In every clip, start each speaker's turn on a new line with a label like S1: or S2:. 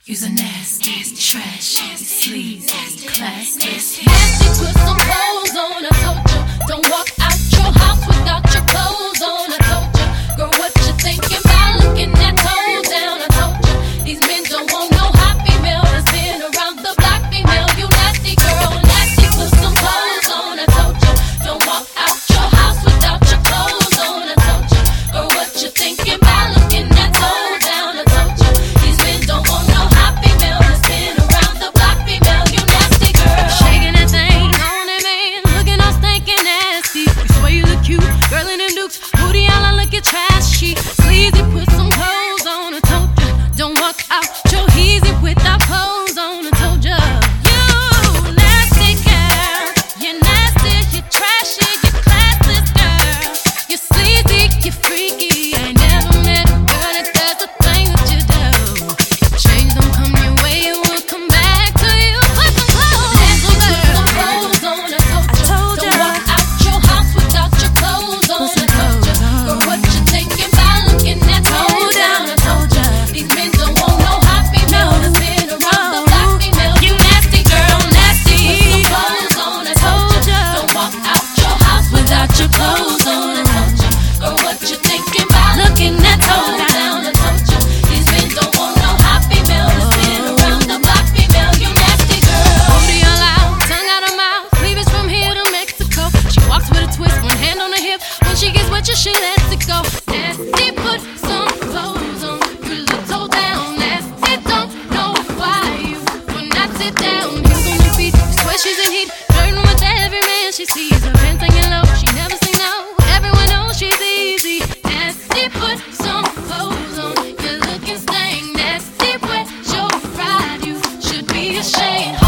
S1: You's a nasty, trash, sleazy, classless.
S2: Nasty, put some clothes on. I told you, don't walk out your house without your clothes on. I told you, girl, what you thinking about looking that toe down? I told you, these men don't want no hot female that's been around the block female. You nasty girl, nasty, put some clothes on. I told you, don't walk out your house without your clothes on. I told you, girl, what you thinking about looking that toe down? I told you, these men don't want no hot female that's been around the block female. You nasty girl,
S3: shaking that thing on that man, looking all stinking nasty. You swear you look cute, girl in them dukes, booty all I look at trashy. Sleazy, put some clothes on. I told you, don't walk out your easy without clothes on. I told you, you nasty girl, you're nasty, you're trashy, you're classless girl, you're sleazy, you're freaky. I ain't never met a girl that does the thing that you do. If change don't come your way, it will come back to you. Put some clothes on,
S2: some clothes on. I told you, don't walk out your house without your clothes on. I told you, girl, what you thinking about looking that toe down? I told you, these men don't want no hot female that's been around the block female. You nasty girl, nasty. Put some clothes on. I told you, don't walk out your house without your clothes on. I told you, girl, what you thinking about looking that toe down? I told you, these men don't want no hot female that's been around the block female. You nasty girl.
S3: booty all out, tongue out her mouth, cleavage from here to Mexico. She walks with a twist, one hand on her hip. When she gets wet, she lets it go. Nasty, put some clothes on. You look so down. Nasty, don't know why you will not sit down. Heels on her feet, swear she's in heat. Flirting with every man she sees. Her pants hanging low, she never say no. Everyone knows she's easy. Nasty, put some clothes on. You're looking stained. Nasty, where's your pride? You should be ashamed.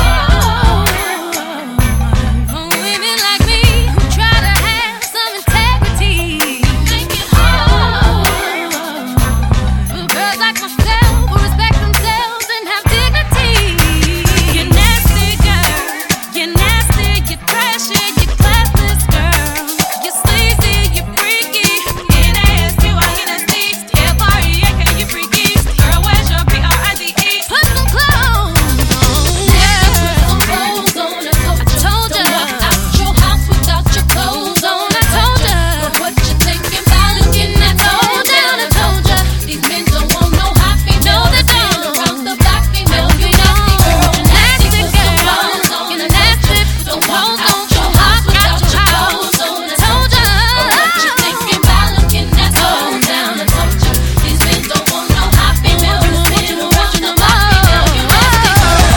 S3: For women like me who try to have some integrity, make it hard for girls like myself who respect themselves and have dignity. You're nasty girl, you're nasty, you're trashy, you're classless girl, you're sleazy, you're freaky. You're nasty, why you nasty? F-R-E-A-K, you freaky. Girl, where's your P-R-I-D-E? Put some clothes on,
S2: Nasty, put some clothes on. I told you, don't walk out your house without your clothes on. I told you, girl, what you thinking about looking that toe down? I told you, these men don't want no hot female that's been around the block female. You nasty girl, nasty, put some clothes on.
S3: you're nasty,
S2: Don't walk out your house without your clothes on. I told you, girl, what you thinking about looking that toe down? I told you, these men don't want no hot female that's been around the block female. You nasty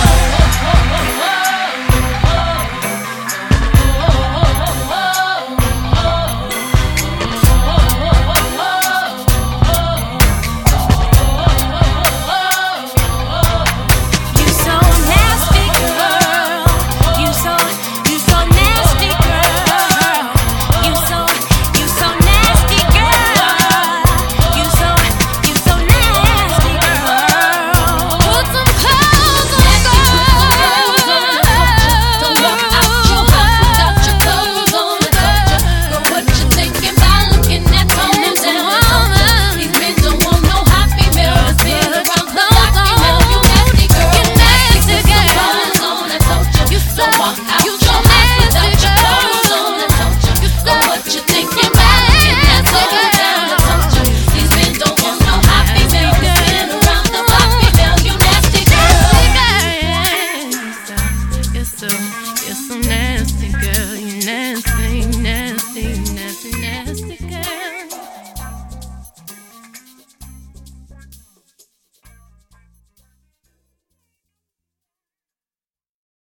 S3: You so nasty, girl. You so nasty, girl. You so nasty, girl. You so nasty, girl. Put some clothes on, girl.
S2: Don't walk out your house without your clothes on. I told you, girl, what you thinking about looking that toe down? These men don't want no hot female that's been around the block female. You nasty girl,
S3: You nasty
S2: put some
S3: girl.
S2: clothes on. I told you, don't walk out
S3: you
S2: your
S3: so
S2: house without
S3: nasty
S2: your
S3: girl.
S2: clothes on. I told you, girl, what you thinking about looking that toe down? I told you, these men don't want no hot female that's been around the block female. You nasty girl.
S3: You're so nasty, girl. You're nasty.